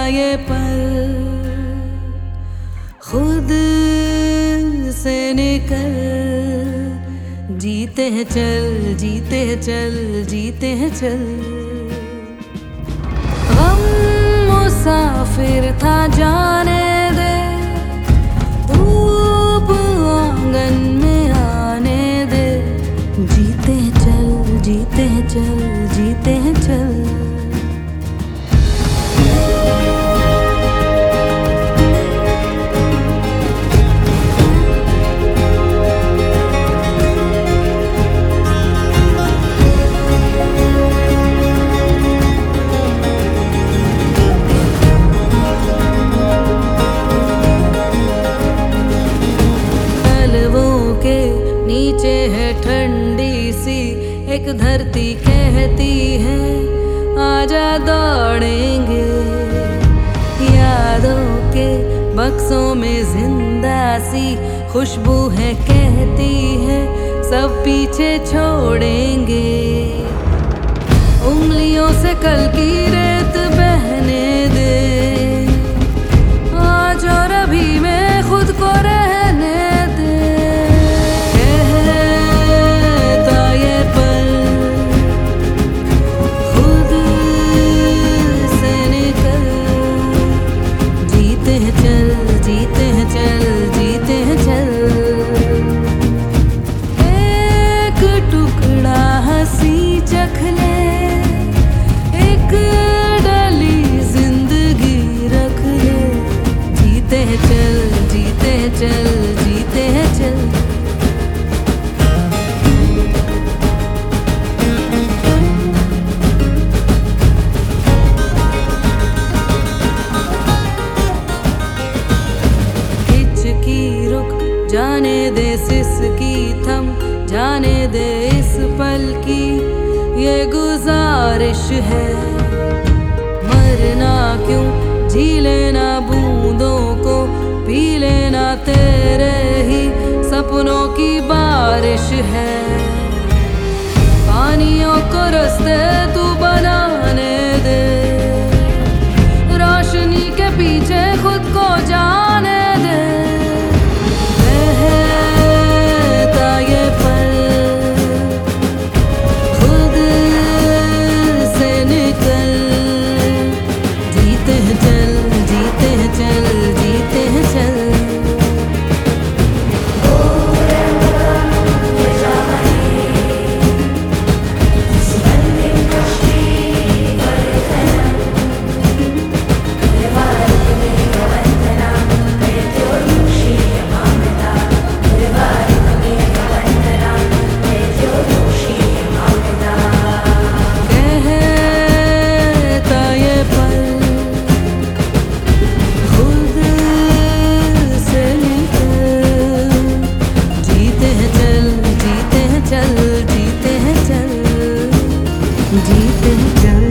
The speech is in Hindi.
ये पल खुद से निकल, जीते हैं चल, जीते हैं चल, जीते हैं चल। गम मुसाफिर था जाने दे, धूप आंगन में आने दे, जीते हैं चल, जीते हैं चल, जीते हैं चल। नीचे है ठंडी सी एक धरती, कहती है आजा दौड़ेंगे। यादों के बक्सों में जिंदा सी खुशबू है, कहती है सब पीछे छोड़ेंगे। उंगलियों से कल की रेत बहने दे, आज और अभी में खुद को रहने दे। चल, जीते हैं चल। हिचकी रुक जाने दे, सिसकी थम जाने दे, इस पल की ये गुजारिश है। मरना क्यों, जी लेना बूंदों को, पी लेना तेरे ही सपनों की बारिश है। पानियों को रास्ते तू बनाने दे, रोशनी के पीछे खुद को जाने दे। बहता ये पल खुद से निकल, जीते हैं चल, जीते हैं चल, जीते हैं चल। जीते हैं चल,